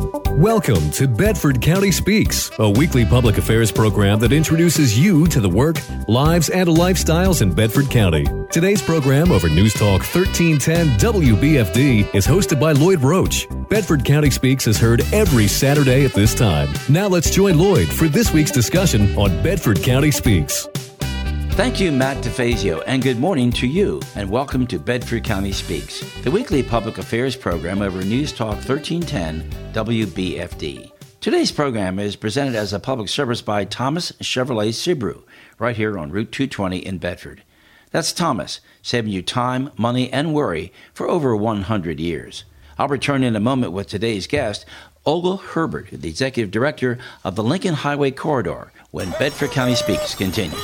Welcome to Bedford County Speaks, a weekly public affairs program that introduces you to the work, lives, and lifestyles in Bedford County. Today's program over News Talk 1310 WBFD is hosted by Lloyd Roach. Bedford County Speaks is heard every Saturday at this time. Now let's join Lloyd for this week's discussion on Bedford County Speaks. Thank you, Matt DeFazio, and good morning to you, and welcome to Bedford County Speaks, the weekly public affairs program over News Talk 1310 WBFD. Today's program is presented as a public service by Thomas Chevrolet Subaru, right here on Route 220 in Bedford. That's Thomas, saving you time, money, and worry for over 100 years. I'll return in a moment with today's guest, Olga Herbert, the Executive Director of the Lincoln Highway Corridor, when Bedford County Speaks continues.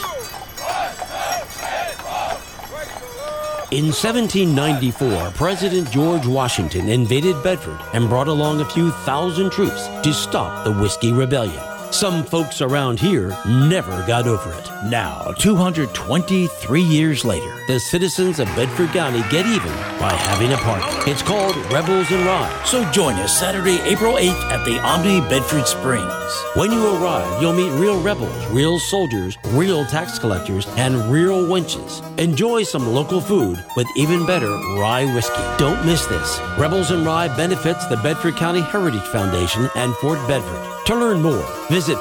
In 1794, President George Washington invaded Bedford and brought along a few thousand troops to stop the Whiskey Rebellion. Some folks around here never got over it. Now, 223 years later, the citizens of Bedford County get even by having a party. It's called Rebels and Ride. So join us Saturday, April 8th at the Omni Bedford Springs. When you arrive, you'll meet real rebels, real soldiers, real tax collectors, and real wenches. Enjoy some local food with even better rye whiskey. Don't miss this. Rebels and Rye benefits the Bedford County Heritage Foundation and Fort Bedford. To learn more, visit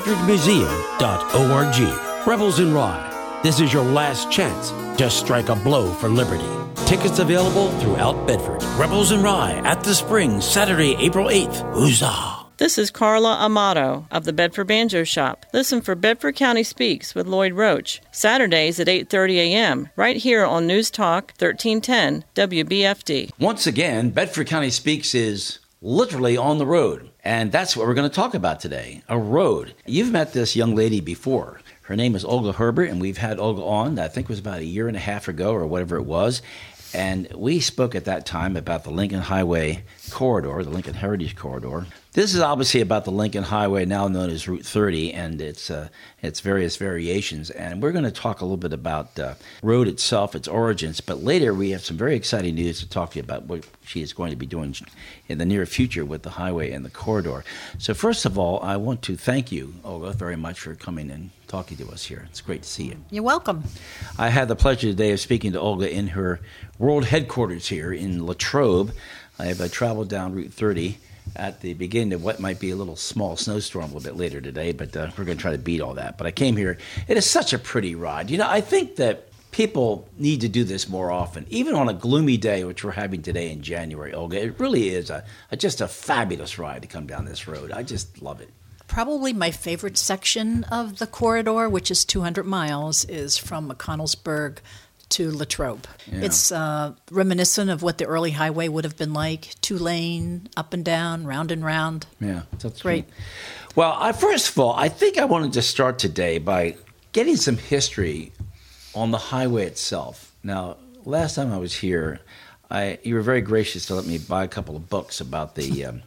fortbedfordmuseum.org. Rebels and Rye, this is your last chance to strike a blow for liberty. Tickets available throughout Bedford. Rebels and Rye at the Springs, Saturday, April 8th. Huzzah! This is Carla Amato of the Bedford Banjo Shop. Listen for Bedford County Speaks with Lloyd Roach, Saturdays at 8:30 a.m., right here on News Talk 1310 WBFD. Once again, Bedford County Speaks is literally on the road. And that's what we're going to talk about today, a road. You've met this young lady before. Her name is Olga Herbert, and we've had Olga on, I think it was about a year and a half ago or whatever it was. And we spoke at that time about the Lincoln Highway Corridor, the Lincoln Heritage Corridor. This is obviously about the Lincoln Highway, now known as Route 30, and its various variations. And we're going to talk a little bit about the road itself, its origins. But later, we have some very exciting news to talk to you about what she is going to be doing in the near future with the highway and the corridor. So first of all, I want to thank you, Olga, very much for coming and talking to us here. It's great to see you. You're welcome. I had the pleasure today of speaking to Olga in her world headquarters here in Latrobe. I have traveled down Route 30 at the beginning of what might be a little small snowstorm a little bit later today, but we're going to try to beat all that. But I came here. It is such a pretty ride. You know, I think that people need to do this more often, even on a gloomy day, which we're having today in January, Olga. It really is just a fabulous ride to come down this road. I just love it. Probably my favorite section of the corridor, which is 200 miles, is from McConnellsburg to Latrobe. Yeah. It's reminiscent of what the early highway would have been like, 2-lane, up and down, round and round. Yeah, that's great. Well, first of all, I think I wanted to start today by getting some history on the highway itself. Now, last time I was here, you were very gracious to let me buy a couple of books about the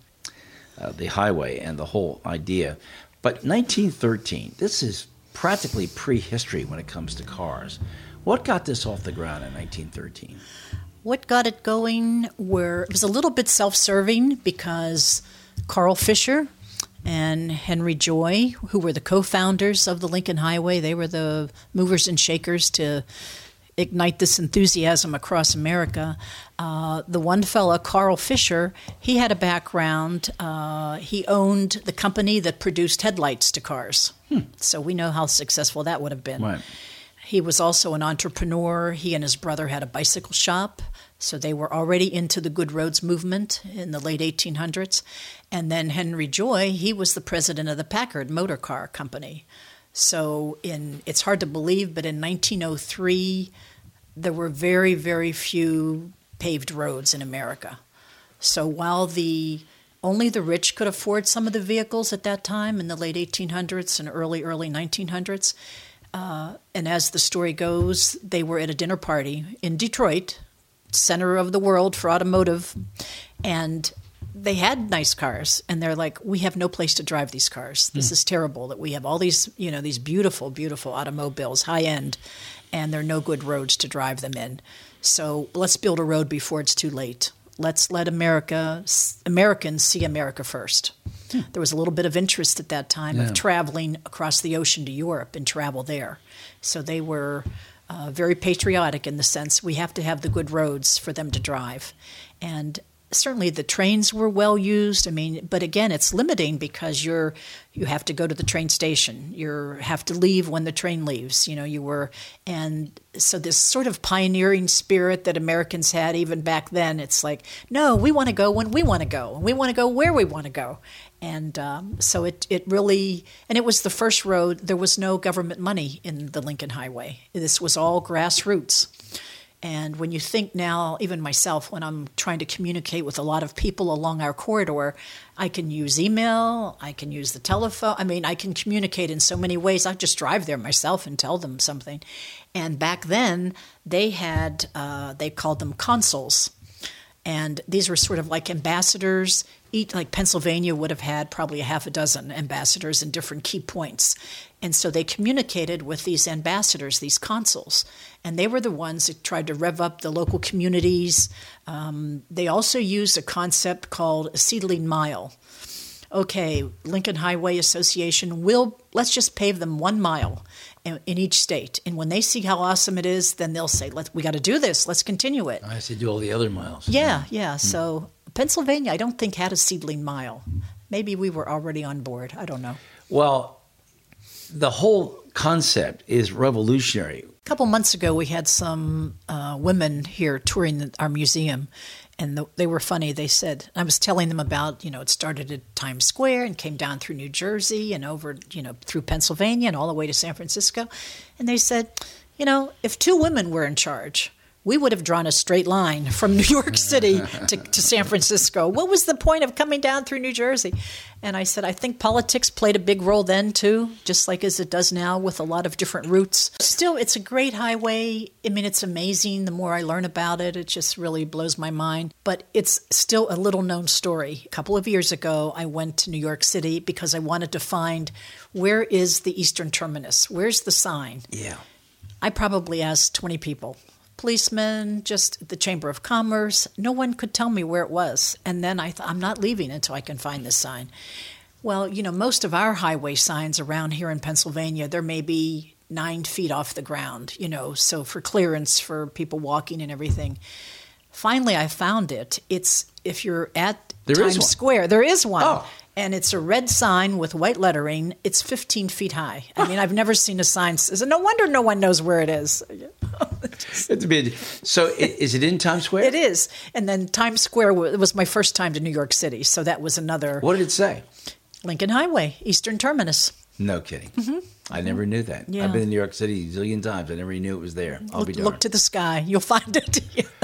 highway and the whole idea. But 1913, this is practically prehistory when it comes to cars. What got this off the ground in 1913? What got it going it was a little bit self-serving because Carl Fisher and Henry Joy, who were the co-founders of the Lincoln Highway, they were the movers and shakers to ignite this enthusiasm across America. The one fella, Carl Fisher, he had a background. He owned the company that produced headlights to cars. So we know how successful that would have been. Right. He was also an entrepreneur. He and his brother had a bicycle shop, so they were already into the Good Roads movement in the late 1800s. And then Henry Joy, he was the president of the Packard Motor Car Company. So it's hard to believe, but in 1903, there were very, very few paved roads in America. So while only the rich could afford some of the vehicles at that time in the late 1800s and early 1900s, and as the story goes, they were at a dinner party in Detroit, center of the world for automotive, and they had nice cars, and they're like, we have no place to drive these cars. This is terrible that we have all these, these beautiful, beautiful automobiles, high end, and there are no good roads to drive them in. So let's build a road before it's too late. let's let Americans see America first. There was a little bit of interest at that time of traveling across the ocean to Europe and travel there. So they were very patriotic in the sense we have to have the good roads for them to drive. And certainly the trains were well used. I mean, but again, it's limiting because you have to go to the train station. You have to leave when the train leaves. And so this sort of pioneering spirit that Americans had even back then, it's like, no, we want to go when we want to go, and we want to go where we want to go. And so it really, and it was the first road. There was no government money in the Lincoln Highway. This was all grassroots. And when you think now, even myself, when I'm trying to communicate with a lot of people along our corridor, I can use email, I can use the telephone. I mean, I can communicate in so many ways. I just drive there myself and tell them something. And back then, they called them consuls. And these were sort of like ambassadors. Like Pennsylvania would have had probably a half a dozen ambassadors in different key points. And so they communicated with these ambassadors, these consuls, and they were the ones that tried to rev up the local communities. They also used a concept called a seedling mile. Okay, Lincoln Highway Association, let's just pave them 1 mile in each state. And when they see how awesome it is, then they'll say, we got to do this. Let's continue it. I see, do all the other miles. Yeah. So Pennsylvania, I don't think had a seedling mile. Maybe we were already on board. I don't know. Well, the whole concept is revolutionary. A couple months ago, we had some women here touring our museum, and they were funny. They said, I was telling them about, it started at Times Square and came down through New Jersey and over, through Pennsylvania and all the way to San Francisco. And they said, if 2 women were in charge, we would have drawn a straight line from New York City to San Francisco. What was the point of coming down through New Jersey? And I said, I think politics played a big role then, too, just like as it does now with a lot of different routes. Still, it's a great highway. I mean, it's amazing. The more I learn about it, it just really blows my mind. But it's still a little-known story. A couple of years ago, I went to New York City because I wanted to find where is the eastern terminus? Where's the sign? Yeah. I probably asked 20 people. Policemen, just the Chamber of Commerce. No one could tell me where it was. And then I thought, I'm not leaving until I can find this sign. Well, most of our highway signs around here in Pennsylvania, they're maybe 9 feet off the ground, so for clearance for people walking and everything. Finally, I found it. It's if you're at Times Square, there is one. Oh. And it's a red sign with white lettering. It's 15 feet high. I mean, I've never seen a sign. No wonder no one knows where it is. So is it in Times Square? It is. And then Times Square was my first time to New York City. So that was another. What did it say? Lincoln Highway, Eastern Terminus. No kidding. Mm-hmm. I never knew that. Yeah. I've been in New York City a zillion times. I never knew it was there. I'll be darned. Look to the sky. You'll find it.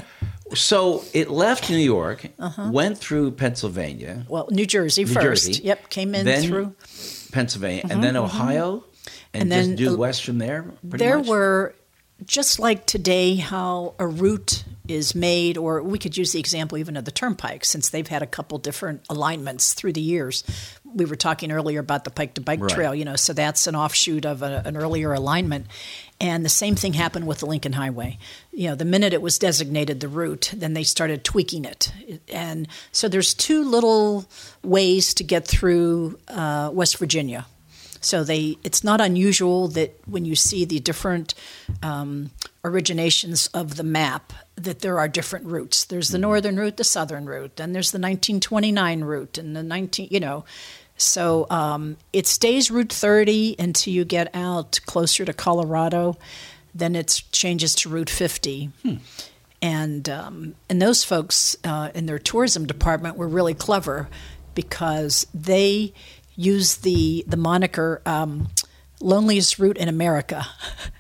So it left New York, went through Pennsylvania. Well, New Jersey first. Yep, came in then through Pennsylvania, and then Ohio, and then just due west from there. There were, just like today, how a route is made, or we could use the example even of the Turnpike, since they've had a couple different alignments through the years. We were talking earlier about the Pike to Bike Trail, so that's an offshoot of an earlier alignment. And the same thing happened with the Lincoln Highway. The minute it was designated the route, then they started tweaking it. And so there's 2 little ways to get through West Virginia. So it's not unusual that when you see the different originations of the map, that there are different routes. There's the northern route, the southern route, then there's the 1929 route, and the So it stays Route 30 until you get out closer to Colorado. Then it changes to Route 50. And those folks in their tourism department were really clever because they used the moniker loneliest route in America.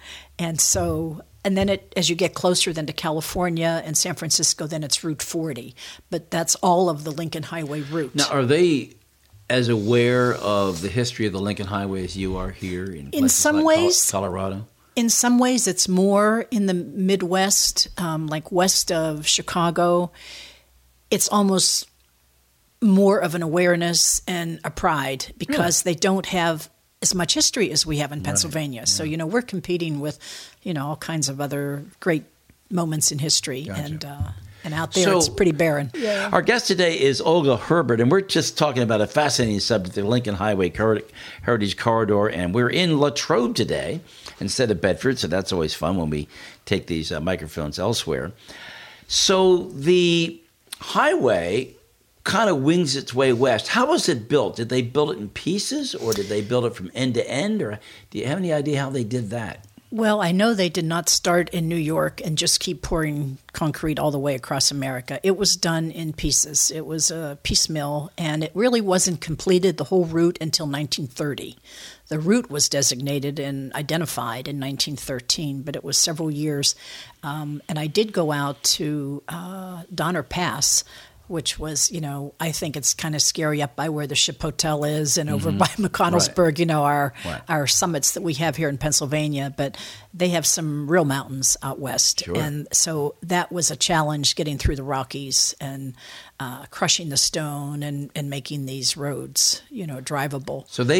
And then as you get closer then to California and San Francisco, then it's Route 40. But that's all of the Lincoln Highway route. Now, are they as aware of the history of the Lincoln Highway as you are here in some ways, Colorado? In some ways, it's more in the Midwest, like west of Chicago. It's almost more of an awareness and a pride because they don't have as much history as we have in Pennsylvania. Right. So, we're competing with, all kinds of other great moments in history. Gotcha. And out there, it's pretty barren. Yeah. Our guest today is Olga Herbert, and we're just talking about a fascinating subject, the Lincoln Highway Heritage Corridor, and we're in Latrobe today instead of Bedford, so that's always fun when we take these microphones elsewhere. So the highway kind of wings its way west. How was it built? Did they build it in pieces, or did they build it from end to end, or do you have any idea how they did that? Well, I know they did not start in New York and just keep pouring concrete all the way across America. It was done in pieces. It was a piecemeal, and it really wasn't completed, the whole route, until 1930. The route was designated and identified in 1913, but it was several years. And I did go out to Donner Pass, which was, I think it's kind of scary up by where the Ship Hotel is and over by McConnellsburg, right. our summits that we have here in Pennsylvania. But they have some real mountains out west. Sure. And so that was a challenge, getting through the Rockies and crushing the stone and making these roads, drivable. So they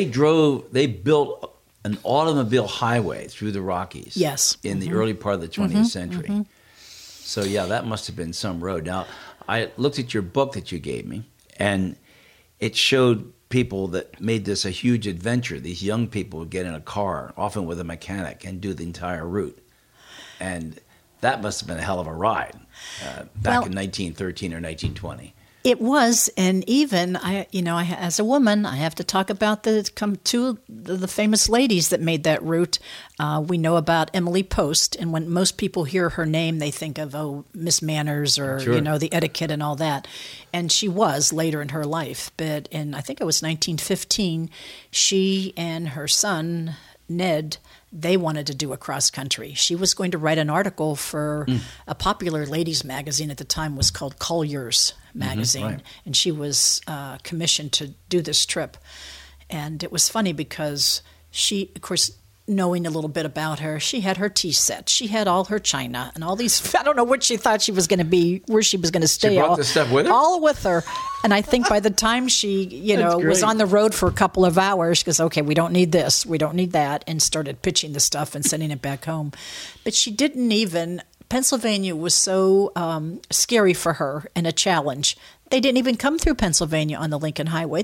built an automobile highway through the Rockies. Yes. In the early part of the 20th century. So, yeah, that must have been some road. Now, I looked at your book that you gave me, and it showed people that made this a huge adventure. These young people would get in a car, often with a mechanic, and do the entire route. And that must have been a hell of a ride back in 1913 or 1920. It was, and even as a woman, I have to talk about two of the famous ladies that made that route. We know about Emily Post, and when most people hear her name, they think of Miss Manners or sure. The etiquette and all that. And she was later in her life, but in I think it was 1915, she and her son Ned, they wanted to do a cross country. She was going to write an article for a popular ladies magazine at the time, was called Collier's magazine, right. and she was commissioned to do this trip. And it was funny because she, of course, knowing a little bit about her, she had her tea set, she had all her china and all these. I don't know what she thought she was going to be, where she was going to stay. She brought this stuff with her? All with her. And I think by the time she, was on the road for a couple of hours, she goes, okay, we don't need this, we don't need that, and started pitching the stuff and sending it back home. But she didn't even, Pennsylvania was so scary for her and a challenge. They didn't even come through Pennsylvania on the Lincoln Highway.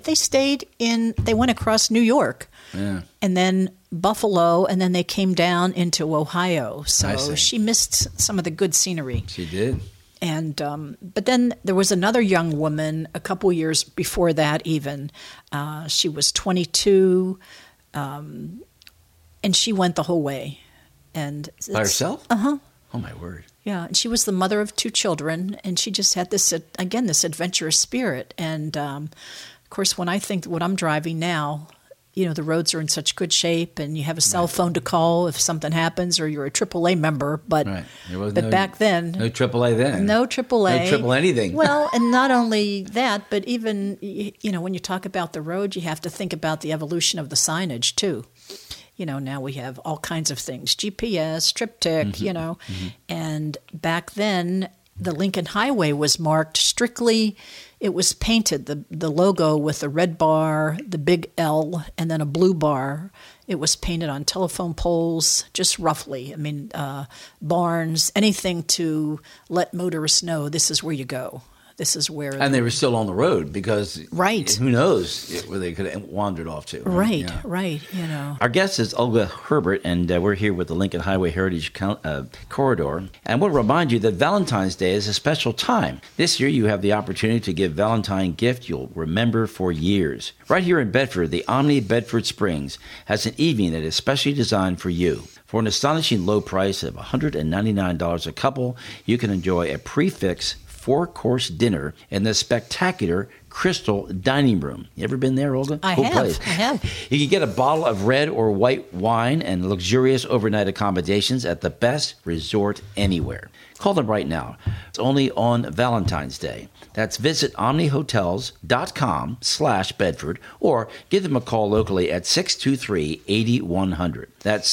They went across New York. Yeah. And then Buffalo, and then they came down into Ohio. So she missed some of the good scenery. She did. And but then there was another young woman a couple years before that even. She was 22, and she went the whole way. And by herself? Uh-huh. Oh, my word. Yeah, and she was the mother of 2 children, and she just had this adventurous spirit. And, of course, when I think what I'm driving now, the roads are in such good shape, and you have a cell phone to call if something happens, or you're a AAA member. But back then... No AAA then. No AAA. No triple anything. Well, and not only that, but even, when you talk about the road, you have to think about the evolution of the signage, too. Now we have all kinds of things, GPS, TripTik, and back then the Lincoln Highway was marked strictly, it was painted, the logo with the red bar, the big L, and then a blue bar. It was painted on telephone poles, just roughly. I mean, barns, anything to let motorists know this is where you go. This is where... And they were still on the road because... Right. Who knows where they could have wandered off to. Right, yeah. right, Our guest is Olga Herbert, and we're here with the Lincoln Highway Heritage Corridor. And we'll remind you that Valentine's Day is a special time. This year, you have the opportunity to give Valentine gift you'll remember for years. Right here in Bedford, the Omni Bedford Springs has an evening that is specially designed for you. For an astonishing low price of $199 a couple, you can enjoy a prefix 4-course dinner in the spectacular Crystal Dining Room. You ever been there, Olga? I have. You can get a bottle of red or white wine and luxurious overnight accommodations at the best resort anywhere. Call them right now. It's only on Valentine's Day. That's visit omnihotels.com/Bedford or give them a call locally at 623-8100. That's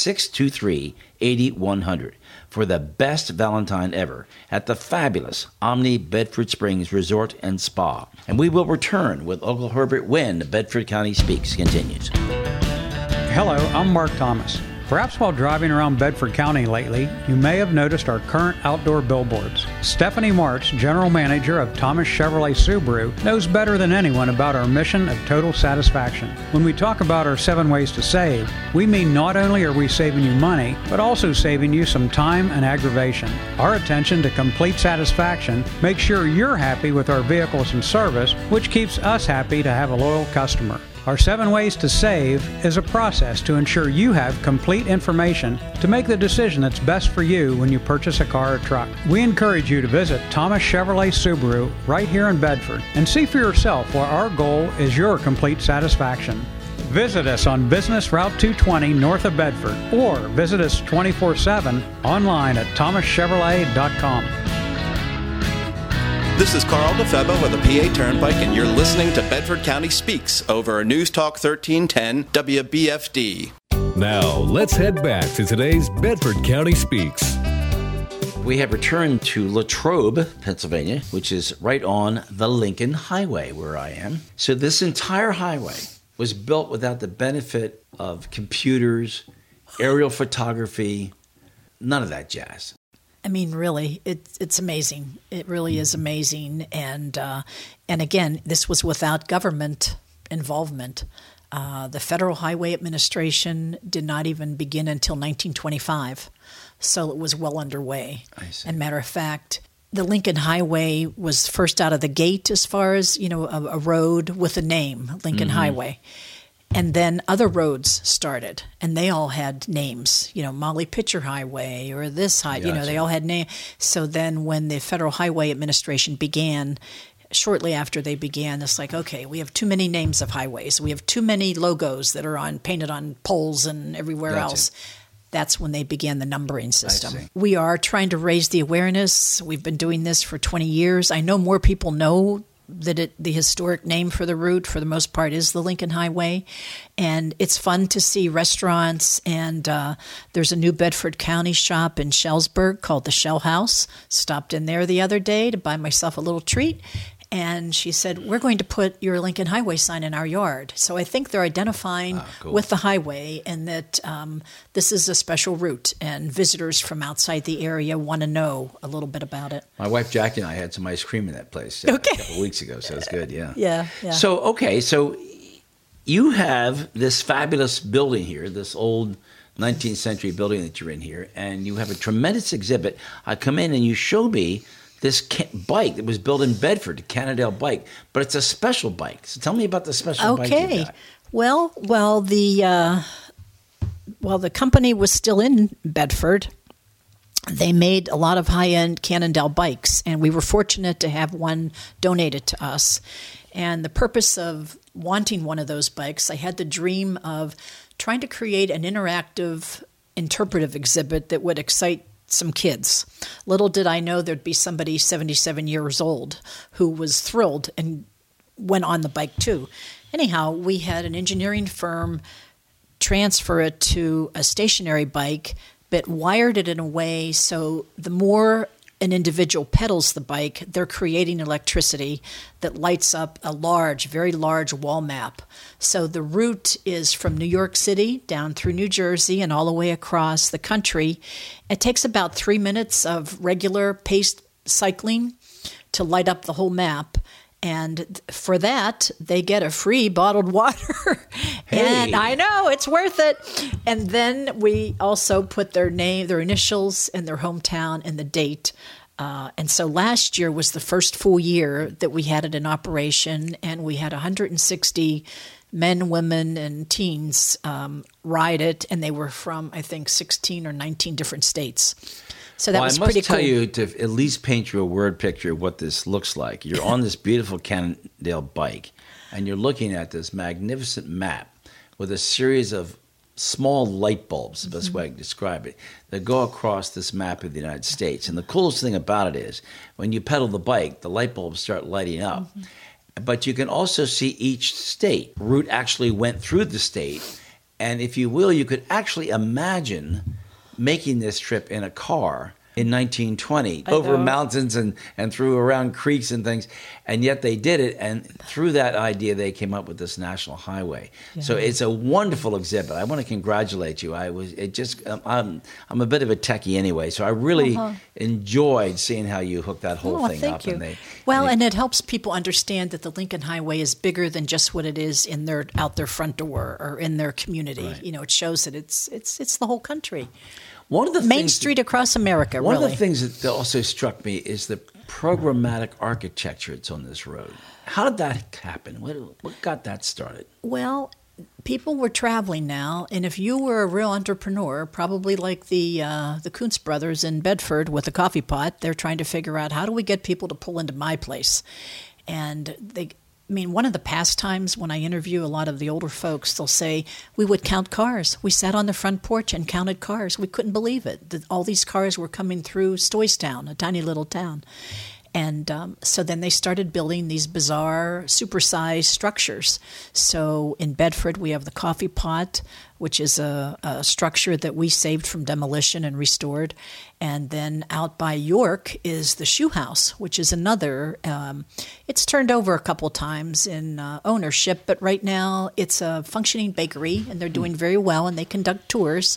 623-8100 for the best Valentine ever at the fabulous Omni Bedford Springs Resort and Spa. And we will return with Olga Herbert when Bedford County Speaks continues. Hello, I'm Mark Thomas. Perhaps while driving around Bedford County lately, you may have noticed our current outdoor billboards. Stephanie Martz, General Manager of Thomas Chevrolet Subaru, knows better than anyone about our mission of total satisfaction. When we talk about our 7 ways to save, we mean not only are we saving you money, but also saving you some time and aggravation. Our attention to complete satisfaction makes sure you're happy with our vehicles and service, which keeps us happy to have a loyal customer. Our 7 ways to save is a process to ensure you have complete information to make the decision that's best for you when you purchase a car or truck. We encourage you to visit Thomas Chevrolet Subaru right here in Bedford and see for yourself why our goal is your complete satisfaction. Visit us on Business Route 220 north of Bedford or visit us 24/7 online at thomaschevrolet.com. This is Carl DeFebo with the PA Turnpike, and you're listening to Bedford County Speaks over News Talk 1310 WBFD. Now, let's head back to today's Bedford County Speaks. We have returned to Latrobe, Pennsylvania, which is right on the Lincoln Highway where I am. So this entire highway was built without the benefit of computers, aerial photography, none of that jazz. I mean, really, it's amazing. It really is amazing. And again, this was without government involvement. The Federal Highway Administration did not even begin until 1925, so it was well underway. I see. And matter of fact, the Lincoln Highway was first out of the gate as far as, a road with a name, Lincoln Highway. And then other roads started, and they all had names, Molly Pitcher Highway or this highway, Gotcha. they all had names. So then when the Federal Highway Administration began, shortly after they began, it's like, okay, we have too many names of highways. We have too many logos that are painted on poles and everywhere Gotcha. else. That's when they began the numbering system. see. We are trying to raise the awareness. We've been doing this for 20 years. I know more people know that the historic name for the route, for the most part, is the Lincoln Highway. And it's fun to see restaurants. And there's a new Bedford County shop in Shellsburg called the Shell House. Stopped in there the other day to buy myself a little treat. And she said, we're going to put your Lincoln Highway sign in our yard. So I think they're identifying cool. with the highway and that this is a special route. And visitors from outside the area want to know a little bit about it. My wife Jackie and I had some ice cream in that place a couple of weeks ago, so it's good, yeah. Yeah. So you have this fabulous building here, this old 19th century building that you're in here, and you have a tremendous exhibit. I come in and you show me this bike that was built in Bedford, the Cannondale bike, but it's a special bike. So tell me about the special bike you got. Well, the company was still in Bedford, they made a lot of high-end Cannondale bikes, and we were fortunate to have one donated to us. And the purpose of wanting one of those bikes, I had the dream of trying to create an interactive, interpretive exhibit that would excite some kids. Little did I know there'd be somebody 77 years old who was thrilled and went on the bike too. Anyhow, we had an engineering firm transfer it to a stationary bike, but wired it in a way so the more an individual pedals the bike, they're creating electricity that lights up a large, very large wall map. So the route is from New York City down through New Jersey and all the way across the country. It takes about 3 minutes of regular paced cycling to light up the whole map. And for that, they get a free bottled water. And I know, it's worth it. And then we also put their name, their initials, and their hometown and the date. And so last year was the first full year that we had it in operation, and we had 160 men, women, and teens ride it, and they were from, I think, 16 or 19 different states. So that was pretty cool. I must tell you, to at least paint you a word picture of what this looks like. You're on this beautiful Cannondale bike, and you're looking at this magnificent map with a series of small light bulbs, the best way I can describe it, that go across this map of the United States. And the coolest thing about it is when you pedal the bike, the light bulbs start lighting up. But you can also see each state. Route actually went through the state. And if you will, you could actually imagine making this trip in a car in 1920 I over know. mountains and through around creeks and things. And yet they did it. And through that idea, they came up with this national highway. Yeah. So it's a wonderful exhibit. I want to congratulate you. I'm a bit of a techie anyway, so I really enjoyed seeing how you hooked that whole thing thank up. you. And it helps people understand that the Lincoln Highway is bigger than just what it is in out their front door or in their community. Right. You know, it shows that it's the whole country. One of the Main things Street across America, One really. of the things that also struck me is the programmatic architecture that's on this road. How did that happen? What got that started? Well, people were traveling now, and if you were a real entrepreneur, probably like the Kuntz brothers in Bedford with a coffee pot, they're trying to figure out, how do we get people to pull into my place? And one of the pastimes when I interview a lot of the older folks, they'll say, we would count cars. We sat on the front porch and counted cars. We couldn't believe it, that all these cars were coming through Stoystown, a tiny little town. And so then they started building these bizarre, supersized structures. So in Bedford, we have the Coffee Pot, which is a structure that we saved from demolition and restored. And then out by York is the Shoe House, which is another. It's turned over a couple times in ownership, but right now it's a functioning bakery, and they're doing very well, and they conduct tours.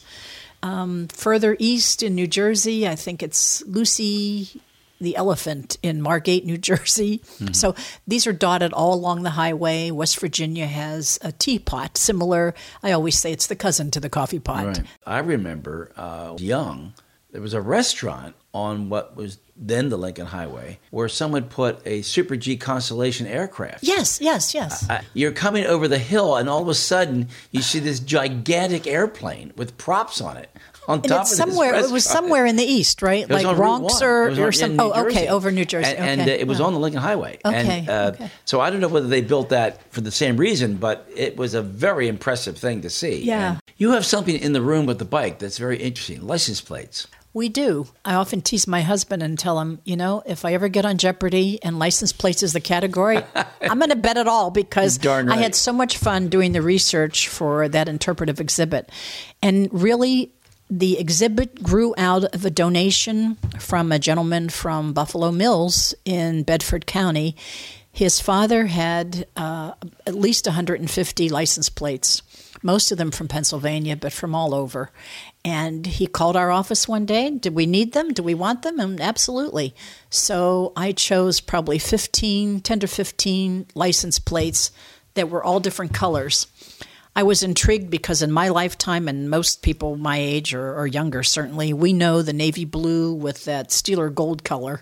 Further east in New Jersey, I think it's Lucy the Elephant in Margate, New Jersey. Mm-hmm. So these are dotted all along the highway. West Virginia has a teapot, similar. I always say it's the cousin to the coffee pot. Right. I remember young, there was a restaurant on what was then the Lincoln Highway where someone put a Super G Constellation aircraft. Yes. You're coming over the hill, and all of a sudden you see this gigantic airplane with props on it. On top of somewhere, it was somewhere in the east, right? Like Bronx or something. Oh, okay, over New Jersey. And it was on the Lincoln Highway. Okay, and, so I don't know whether they built that for the same reason, but it was a very impressive thing to see. Yeah. And you have something in the room with the bike that's very interesting, license plates. We do. I often tease my husband and tell him, if I ever get on Jeopardy and license plates is the category, I'm going to bet it all, because Darn right. I had so much fun doing the research for that interpretive exhibit. And really, the exhibit grew out of a donation from a gentleman from Buffalo Mills in Bedford County. His father had at least 150 license plates, most of them from Pennsylvania, but from all over. And he called our office one day. Did we need them? Do we want them? And absolutely. So I chose probably 10 to 15 license plates that were all different colors. I was intrigued because in my lifetime, and most people my age or younger certainly, we know the navy blue with that Steeler gold color.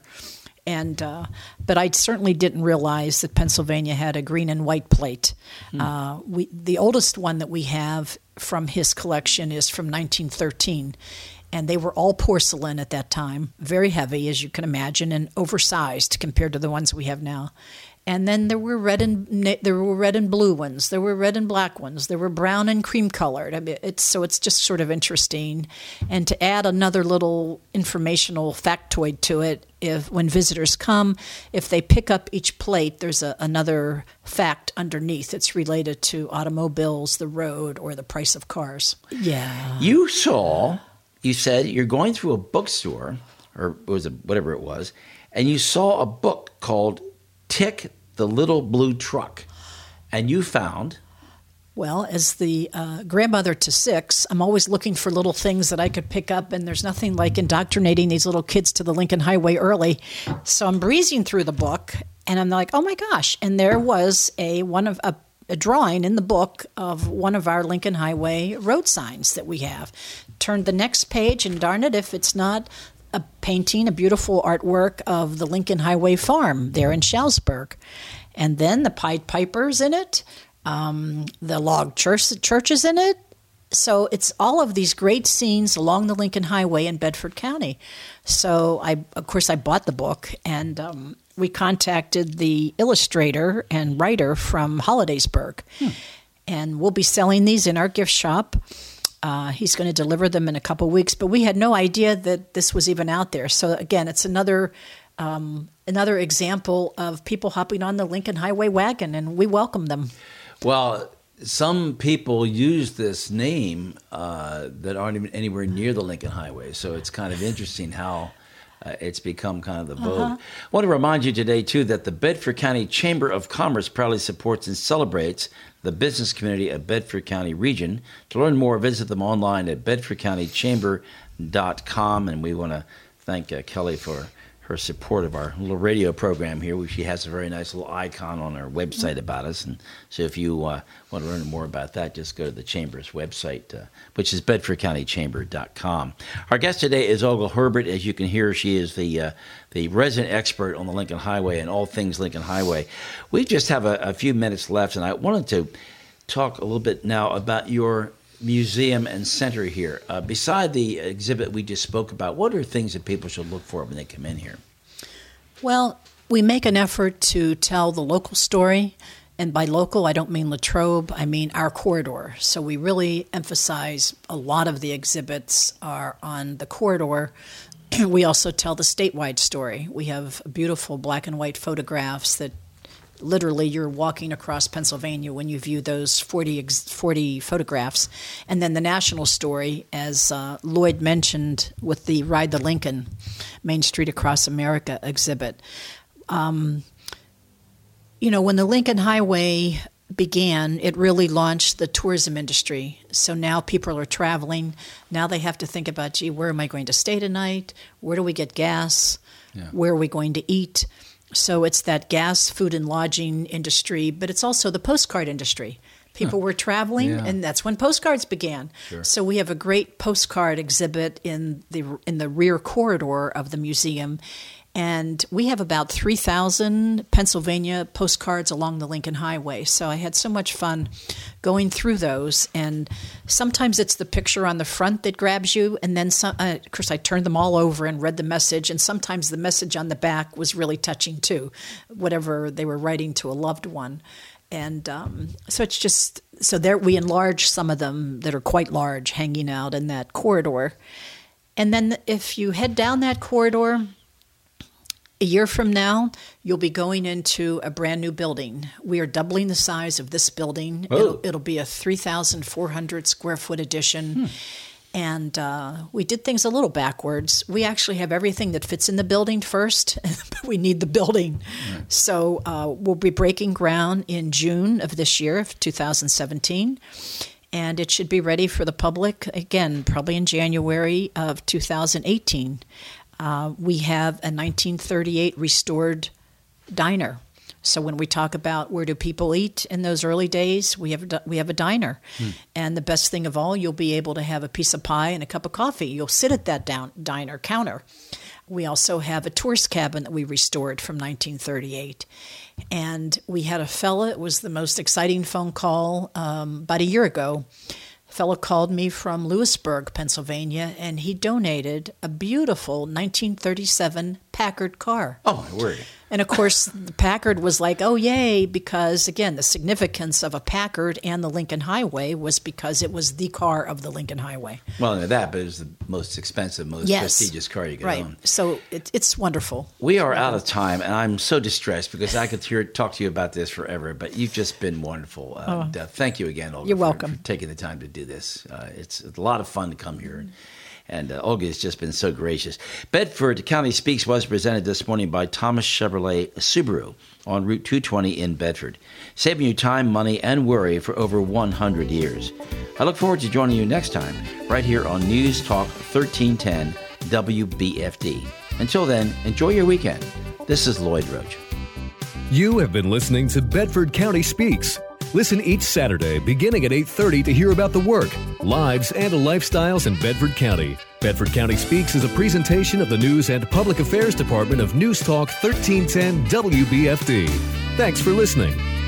But I certainly didn't realize that Pennsylvania had a green and white plate. The oldest one that we have from his collection is from 1913. And they were all porcelain at that time, very heavy, as you can imagine, and oversized compared to the ones we have now. And then there were red and blue ones. There were red and black ones. There were brown and cream colored. I mean, it's just sort of interesting. And to add another little informational factoid to it, when visitors come, if they pick up each plate, there's another fact underneath. It's related to automobiles, the road, or the price of cars. Yeah. You said you're going through a bookstore, or was it whatever it was, and you saw a book called Tick the Little Blue Truck, and you found... Well, as the grandmother to 6, I'm always looking for little things that I could pick up, and there's nothing like indoctrinating these little kids to the Lincoln Highway early. So I'm breezing through the book, and I'm like, oh my gosh. And there was a drawing in the book of one of our Lincoln Highway road signs that we have. Turned the next page, and darn it, if it's not a painting, a beautiful artwork of the Lincoln Highway Farm there in Shalsburg. And then the Pied Piper's in it, the log church is in it. So it's all of these great scenes along the Lincoln Highway in Bedford County. So I bought the book, and we contacted the illustrator and writer from Hollidaysburg. And we'll be selling these in our gift shop. He's going to deliver them in a couple of weeks, but we had no idea that this was even out there. So again, it's another example of people hopping on the Lincoln Highway wagon, and we welcome them. Well, some people use this name that aren't even anywhere near the Lincoln Highway, so it's kind of interesting how It's become kind of the vogue. I want to remind you today, too, that the Bedford County Chamber of Commerce proudly supports and celebrates the business community of Bedford County region. To learn more, visit them online at bedfordcountychamber.com. And we want to thank Kelly for her support of our little radio program here. She has a very nice little icon on our website about us. And so if you want to learn more about that, just go to the Chamber's website, which is bedfordcountychamber.com. Our guest today is Olga Herbert. As you can hear, she is the resident expert on the Lincoln Highway and all things Lincoln Highway. We just have a few minutes left, and I wanted to talk a little bit now about your museum and center here. Beside the exhibit we just spoke about, what are things that people should look for when they come in here? Well, we make an effort to tell the local story. And by local, I don't mean Latrobe, I mean our corridor. So we really emphasize a lot of the exhibits are on the corridor. We also tell the statewide story. We have beautiful black and white photographs that literally you're walking across Pennsylvania when you view those 40 photographs. And then the national story, as Lloyd mentioned, with the Ride the Lincoln, Main Street Across America exhibit. When the Lincoln Highway began, it really launched the tourism industry. So now people are traveling. Now they have to think about, where am I going to stay tonight? Where do we get gas? Yeah. Where are we going to eat? So it's that gas, food, and lodging industry, but it's also the postcard industry. People were traveling, and that's when postcards began. Sure. So we have a great postcard exhibit in the rear corridor of the museum, and we have about 3,000 Pennsylvania postcards along the Lincoln Highway. So I had so much fun going through those, and sometimes it's the picture on the front that grabs you, and then of course I turned them all over and read the message, and sometimes the message on the back was really touching too, whatever they were writing to a loved one. And so it's just, so there we enlarge some of them that are quite large hanging out in that corridor. And then if you head down that corridor, a year from now, you'll be going into a brand new building. We are doubling the size of this building. It'll be a 3,400 square foot addition. And we did things a little backwards. We actually have everything that fits in the building first, but we need the building. Right. So we'll be breaking ground in June of this year, of 2017. And it should be ready for the public, again, probably in January of 2018. We have a 1938 restored diner. So when we talk about where do people eat in those early days, we have a diner. And the best thing of all, you'll be able to have a piece of pie and a cup of coffee. You'll sit at that diner counter. We also have a tourist cabin that we restored from 1938. And we had a fella, it was the most exciting phone call about a year ago. A fellow called me from Lewisburg, Pennsylvania, and he donated a beautiful 1937 Packard car. Oh, my word. And, of course, the Packard was like, oh, yay, because, again, the significance of a Packard and the Lincoln Highway was because it was the car of the Lincoln Highway. Well, not that, but it was the most expensive, most prestigious car you could own. So it's wonderful. We are out of time, and I'm so distressed because I could talk to you about this forever, but you've just been wonderful. Thank you again, Olga. You're welcome. For taking the time to do this. It's a lot of fun to come here. And Olga has just been so gracious. Bedford County Speaks was presented this morning by Thomas Chevrolet Subaru on Route 220 in Bedford, saving you time, money, and worry for over 100 years. I look forward to joining you next time, right here on News Talk 1310 WBFD. Until then, enjoy your weekend. This is Lloyd Roach. You have been listening to Bedford County Speaks. Listen each Saturday beginning at 8:30 to hear about the work, lives, and lifestyles in Bedford County. Bedford County Speaks is a presentation of the News and Public Affairs Department of News Talk 1310 WBFD. Thanks for listening.